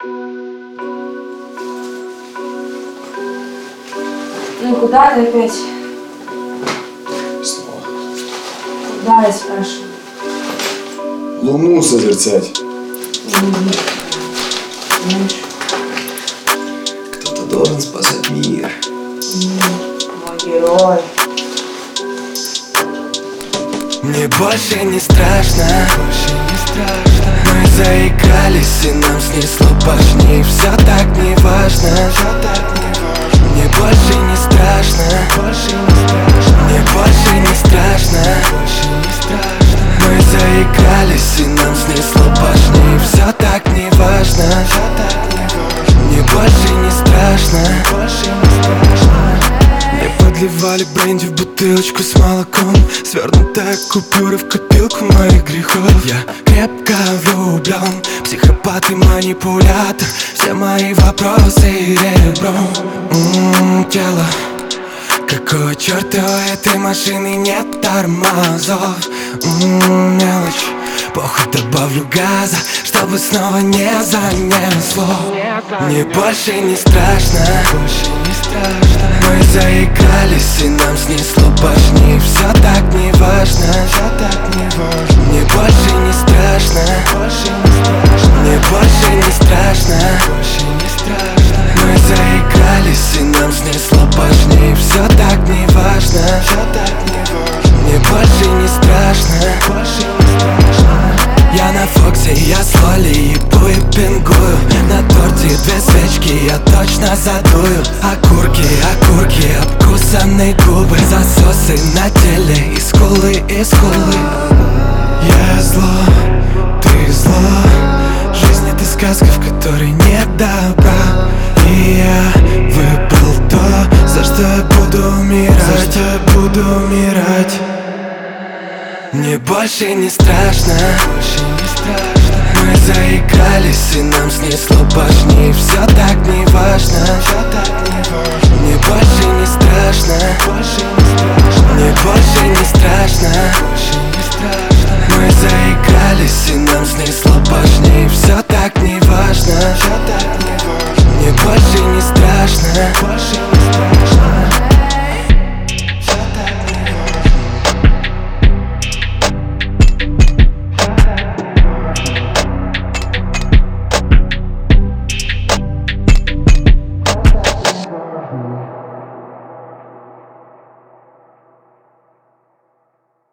Ну куда ты опять? Снова. Куда, я спрашиваю? Луну созерцать. Знаешь, Кто-то должен спасать мир. мой герой. Мне больше не страшно, мы заикались и нам снесло башни. Все так не важно, мне больше не страшно, мне больше не страшно. Мы заикались и нам снесло башни. Все так не важно, мне больше не страшно. Мне подливали бренди в бутылочку с молоком, свернутая купюра в копилку моих грехов. Я крепко влюблен, психопат и манипулятор. Все мои вопросы ребром. Тело, какого черта у этой машины нет тормозов? Мелочь, похуй, добавлю газа, чтобы снова не занесло. Мне больше не страшно, мы заикались и нам снесло башни. Все так не важно, мне больше не страшно, мне больше не страшно. Мы заикались и нам снесло башни. Все так не важно, мне больше не страшно. Я на Фоксе, я с Лоли ебу и пингую. На торте 2 свечки, я точно задую. Окурки, обкусанные губы, засосы на теле, и скулы. Я зло, ты зло. Жизнь это сказка, в которой нет добра. И я выбрал то, за что я буду умирать. Мне больше не страшно, мы заикались и нам снесло башни. Все так не важно, мне больше не страшно, мне больше не страшно.